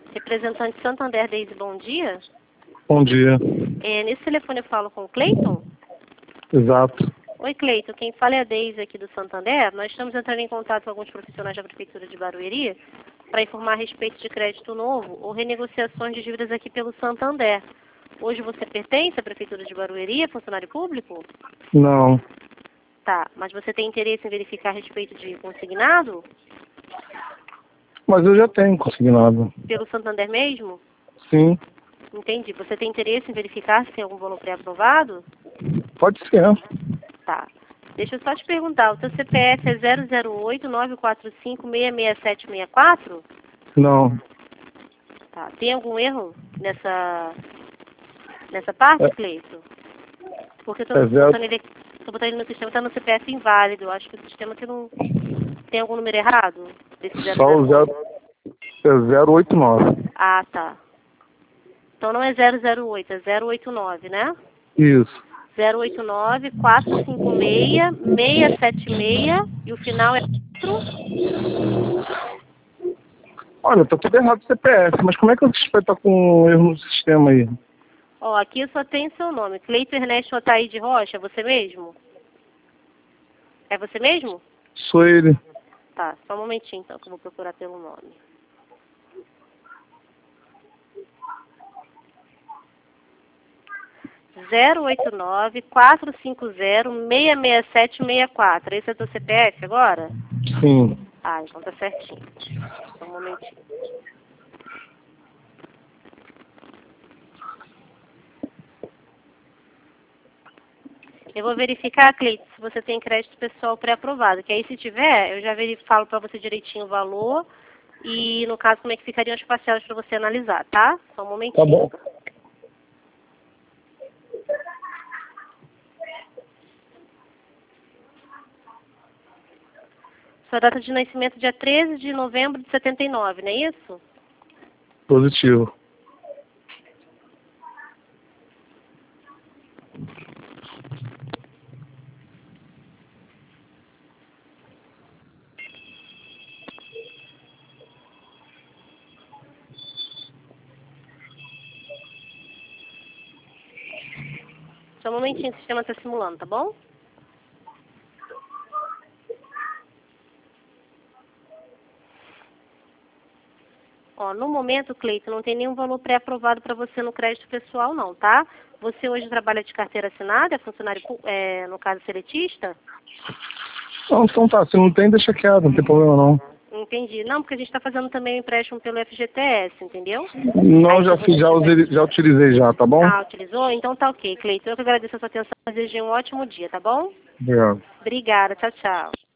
Representante Santander, Deise, bom dia. Bom dia. Nesse telefone eu falo com o Cleiton? Exato. Oi, Cleiton. Quem fala é a Deise aqui do Santander. Nós estamos entrando em contato com alguns profissionais da Prefeitura de Barueri para informar a respeito de crédito novo ou renegociações de dívidas aqui pelo Santander. Hoje você pertence à Prefeitura de Barueri, é funcionário público? Não. Tá, mas você tem interesse em verificar a respeito de consignado? Mas eu já tenho consignado. Pelo Santander mesmo? Sim. Entendi. Você tem interesse em verificar se tem algum valor pré-aprovado? Pode ser. Tá. Deixa eu só te perguntar, o teu CPF é 008-945-66764? Não. Tá. Tem algum erro nessa parte, Cleiton? Porque eu tô botando ele no sistema, está no CPF inválido. Eu acho que o sistema que não... Tem algum número errado? Desse Só o 089. Ah, tá. Então não é 008, é 089, né? Isso. 089-456-676 e o final é 4. Olha, tá tudo errado o CPF, mas como é que você vai estar com um erro no sistema aí? Ó, aqui só tem seu nome. Cleiton Ernesto Otaíde Rocha, é você mesmo? É você mesmo? Sou ele. Tá, só um momentinho então que eu vou procurar pelo nome. Zero 089-450-66764. Esse é o teu CPF agora? Sim. Ah, então tá certinho. Só um momentinho. Eu vou verificar, Cleiton, se você tem crédito pessoal pré-aprovado. Que aí, se tiver, eu já falo para você direitinho o valor e, no caso, como é que ficariam as parcelas para você analisar, tá? Só um momentinho. Tá bom. Sua data de nascimento é dia 13 de novembro de 79, não é isso? Positivo. Só um momentinho, o sistema está simulando, tá bom? Ó, no momento, Cleiton, não tem nenhum valor pré-aprovado para você no crédito pessoal, não, tá? Você hoje trabalha de carteira assinada, é funcionário, no caso, seletista? Não, então tá, se não tem, deixa quieto, não tem problema não. Entendi. Não, porque a gente está fazendo também o empréstimo pelo FGTS, entendeu? Não, Aí, já fiz, já utilizei já, tá bom? Ah, utilizou? Então tá ok, Cleiton. Eu que agradeço a sua atenção e desejo um ótimo dia, tá bom? Obrigado. Obrigada. Tchau, tchau.